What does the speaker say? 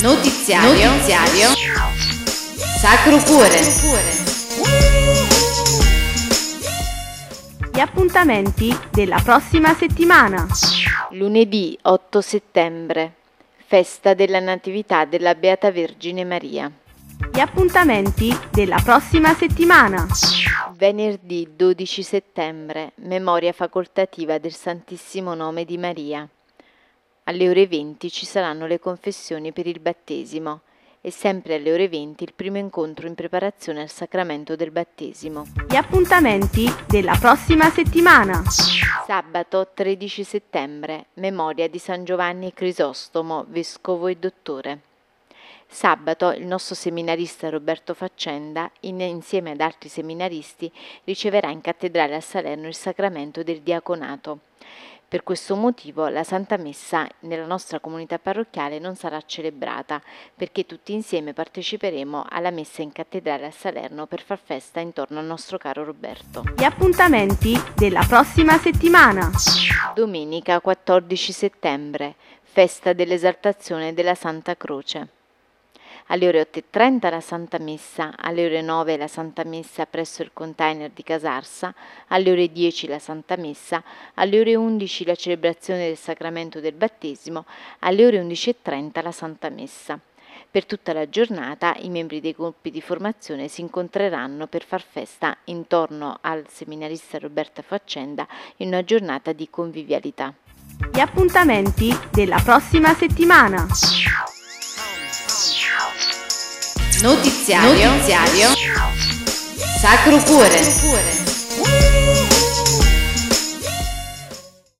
Notiziario Sacro Cuore. Gli appuntamenti della prossima settimana. Lunedì 8 settembre, festa della Natività della Beata Vergine Maria. Gli appuntamenti della prossima settimana. Venerdì 12 settembre, memoria facoltativa del Santissimo Nome di Maria. Alle ore 20 ci saranno le confessioni per il battesimo e sempre alle ore 20 il primo incontro in preparazione al sacramento del battesimo. Gli appuntamenti della prossima settimana. Sabato 13 settembre, memoria di San Giovanni Crisostomo, vescovo e dottore. Sabato il nostro seminarista Roberto Faccenda, insieme ad altri seminaristi, riceverà in cattedrale a Salerno il sacramento del diaconato. Per questo motivo la Santa Messa nella nostra comunità parrocchiale non sarà celebrata, perché tutti insieme parteciperemo alla messa in cattedrale a Salerno per far festa intorno al nostro caro Roberto. Gli appuntamenti della prossima settimana. Domenica 14 settembre, festa dell'esaltazione della Santa Croce. Alle ore 8:30 la Santa Messa, alle ore 9 la Santa Messa presso il container di Casarsa, alle ore 10 la Santa Messa, alle ore 11 la celebrazione del sacramento del battesimo, alle ore 11:30 la Santa Messa. Per tutta la giornata i membri dei gruppi di formazione si incontreranno per far festa intorno al seminarista Roberto Faccenda in una giornata di convivialità. Gli appuntamenti della prossima settimana. Notiziario Sacro Cuore.